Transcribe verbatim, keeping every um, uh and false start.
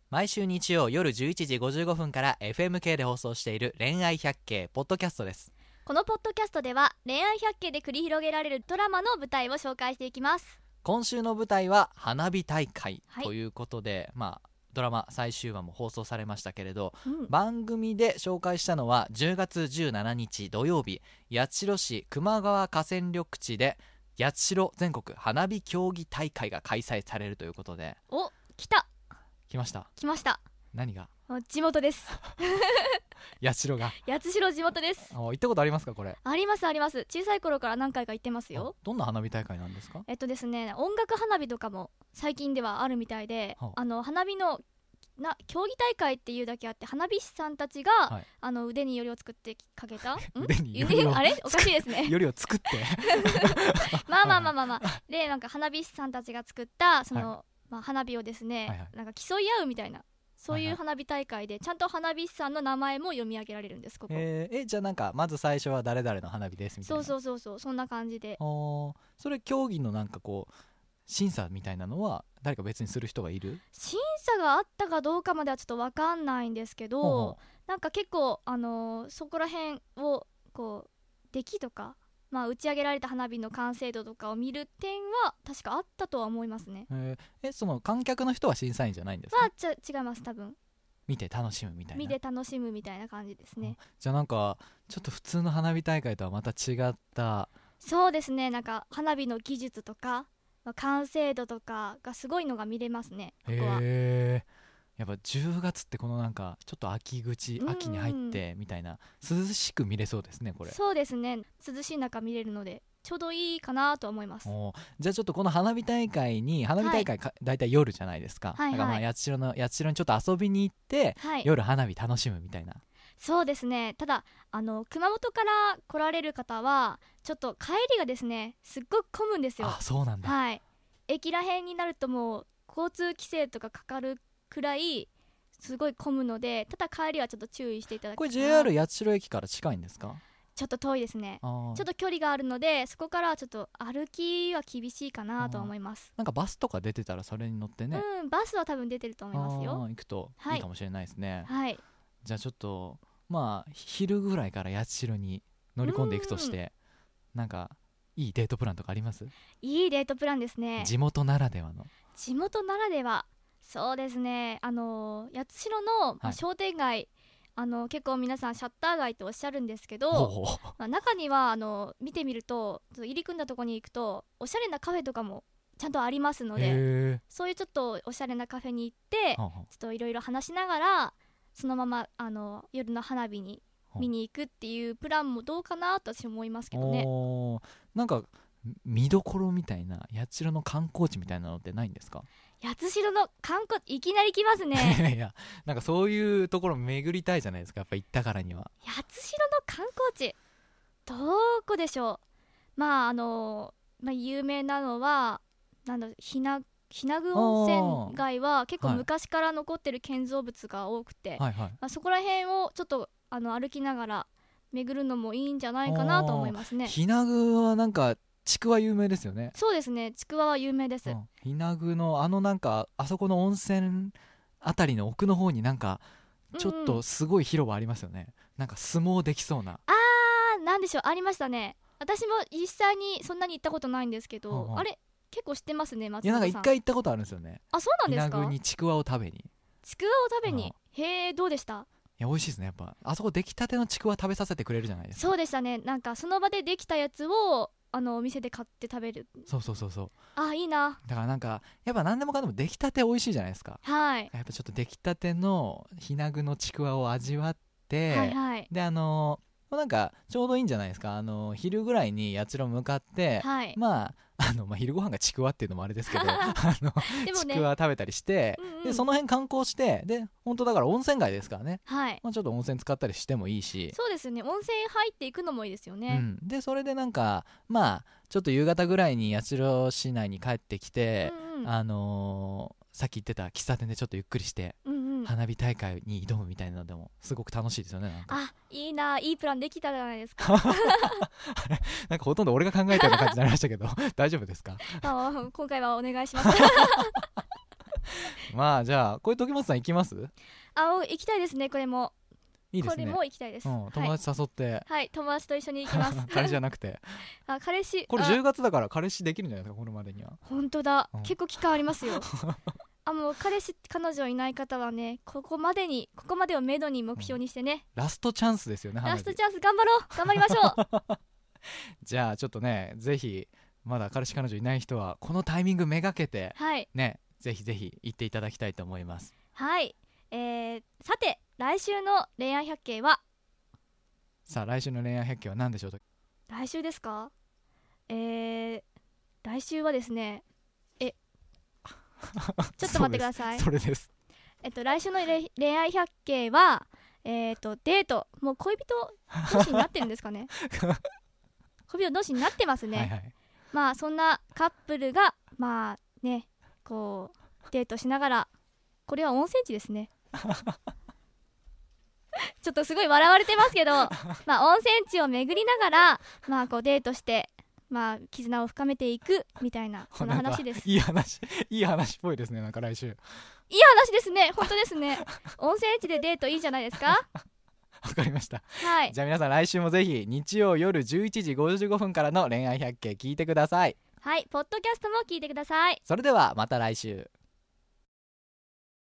毎週日曜夜じゅういちじごじゅうごふんから エフエムケー で放送している恋愛百景ポッドキャストです。 このポッドキャストでは恋愛百景で繰り広げられるドラマの舞台を紹介していきます。 今週の舞台は花火大会はいということで、まあドラマ最終話も放送されましたけれど、 うん、 番組で紹介したのはじゅうがつじゅうしちにち土曜日、八代市球磨川河川緑地で八代全国花火競技大会が開催されるということで。 お、来た来ました来ました。 何が？ 地元です八代が八代地元です。 行ったことありますか？これありますあります。小さい頃から何回か行ってますよ。 どんな花火大会なんですか？ えっとですね音楽花火とかも最近ではあるみたいで、 はあの花火のな競技大会っていうだけあって、花火師さんたちが、 はい、 あの腕によりを作ってかけた腕によりをあれおかしいですねよりを作ってまあまあまあまあまあで、なんか花火師さんたちが作ったその、 はい、 まあ、花火をですね、 はいはい、 なんか競い合うみたいな、そういう花火大会で、はいはい、ちゃんと花火師さんの名前も読み上げられるんですここ。 えー、えじゃあなんかまず最初は誰々の花火ですみたいな。 そうそうそうそう、そんな感じで。 それ競技のなんかこう審査みたいなのは誰か別にする人がいる？ 審査があったかどうかまではちょっと分かんないんですけど、 ほうほう、 なんか結構、あのー、そこら辺をこう出来とか、まあ、打ち上げられた花火の完成度とかを見る点は確かあったとは思いますね。 えー、えその観客の人は審査員じゃないんですか？ はちゃ違います。多分見て楽しむみたいな。 見て楽しむみたいな感じですね。 じゃあなんかちょっと普通の花火大会とはまた違った。 そうですね、なんか花火の技術とか完成度とかがすごいのが見れますね、ここは。 へー、やっぱじゅうがつってこのなんかちょっと秋口、 うんうん、 秋に入ってみたいな涼しく見れそうですねこれ。 そうですね、涼しい中見れるのでちょうどいいかなと思います。 おじゃあちょっとこの花火大会に花火大会か、はい、だいたい夜じゃないですか、 はいはい、 だからまあ八代の八代にちょっと遊びに行って、はい、夜花火楽しむみたいな。 そうですね。ただあの熊本から来られる方はちょっと帰りがですねすっごく混むんですよ。 あ、そうなんだ。 はい、駅ら辺になるともう交通規制とかかかるくらいすごい混むので、ただ帰りはちょっと注意していただきたい。 これ ジェイアール 八代駅から近いんですか？ ちょっと遠いですね。ちょっと距離があるので、そこからはちょっと歩きは厳しいかなと思います。 なんかバスとか出てたらそれに乗ってね。 うん、バスは多分出てると思いますよ。 行くといいかもしれないですね。 はい、 じゃあちょっとまあ昼ぐらいから八代に乗り込んでいくとして、なんかいいデートプランとかあります？ いいデートプランですね。 地元ならではの。 地元ならでは、そうですね、あの八代の、まあ、商店街、はい、あの結構皆さんシャッター街とおっしゃるんですけど、 ほうほう、 まあ、中にはあの見てみると入り組んだところに行くとおしゃれなカフェとかもちゃんとありますので、そういうちょっとおしゃれなカフェに行って、ちょっといろいろ話しながらそのままあの夜の花火に見に行くっていうプランもどうかなと私思いますけどね。 おなんか見どころみたいな、八代の観光地みたいなのってないんですか？ 八代の観光地いきなり来ますねいやなんかそういうところ巡りたいじゃないですか、やっぱ行ったからには。 八代の観光地どこでしょう。まああの、まあ、有名なのはなんだひな日名具温泉街は結構昔から残ってる建造物が多くて、はいはいはい、まあ、そこら辺をちょっとあの歩きながら巡るのもいいんじゃないかなと思いますね。 日名具はなんかちくわ有名ですよね。 そうですね、ちくわは有名です。 日名具のあのなんかあそこの温泉あたりの奥の方になんかちょっとすごい広場ありますよね、うんうん、なんか相撲できそうな。 あー、なんでしょう、ありましたね。私も実際にそんなに行ったことないんですけど、うんうん、あれ結構知ってますね松本さん。いや、 なんか一回行ったことあるんですよね。 あ、そうなんですか。 日名具にちくわを食べにちくわを食べに、うん、へえ、どうでした？ いや、美味しいですね。やっぱあそこ出来たてのちくわ食べさせてくれるじゃないですか。 そうでしたね。なんかその場でできたやつをあのお店で買って食べる。 そうそうそうそう。 あ、いいな。 だからなんかやっぱ何でもかんでも出来たて美味しいじゃないですか。 はい。 やっぱちょっと出来たての日名具のちくわを味わって、 はいはい、であのなんかちょうどいいんじゃないですか。あの昼ぐらいに八代向かって、はい、まああのまあ、昼ご飯がちくわっていうのもあれですけどあのでも、ね、ちくわ食べたりして、うんうん、でその辺観光して、で本当だから温泉街ですからね、はい、まあ、ちょっと温泉使ったりしてもいいし。 そうですね、温泉入っていくのもいいですよね、 うん、でそれでなんかまあちょっと夕方ぐらいに八代市内に帰ってきて、うんうん、あのー、さっき言ってた喫茶店でちょっとゆっくりして、うんうん、花火大会に挑むみたいなのでもすごく楽しいですよね。なんかあ、いいな、いいプランできたじゃないですかなんかほとんど俺が考えたような感じになりましたけど大丈夫ですか？ あ、今回はお願いしますまあじゃあこれ時松さん行きます？ あ、行きたいですね。これもいいですね。 これも行きたいです、 うん、友達誘って、 はい、はい、友達と一緒に行きます彼氏じゃなくてあ、彼氏、 これじゅうがつだから彼氏できるんじゃないですか、このまでには。 本当だ、 うん、 結構期間ありますよあ、もう彼氏彼女いない方はね、ここまでにここまでをめどに目標にしてね、 うん、ラストチャンスですよね。 ラストチャンス、頑張ろう頑張りましょうじゃあちょっとね、ぜひまだ彼氏彼女いない人はこのタイミングめがけて、はい、ね、ぜひぜひ行っていただきたいと思います。 はい、えー、さて来週の恋愛百景は、 さあ来週の恋愛百景は何でしょう？ 来週ですか？えー、来週はですね、えちょっと待ってください。 それです。 えっと来週の恋愛百景は、えーとデート、もう恋人同士になってるんですかね恋人同士になってますね。はいはい、まあそんなカップルがまあね、こうデートしながら、これは温泉地ですねちょっとすごい笑われてますけどまあ温泉地を巡りながら、まあこうデートして、まあ絆を深めていくみたいな、そんな話です。 いい話、いい話っぽいですね。なんか来週いい話ですね。本当ですね温泉地でデートいいじゃないですかわかりました、 はい、 じゃあ皆さん来週もぜひ日曜夜じゅういちじごじゅうごふんからの恋愛百景聞いてください。 はい、ポッドキャストも聞いてください。 それではまた来週。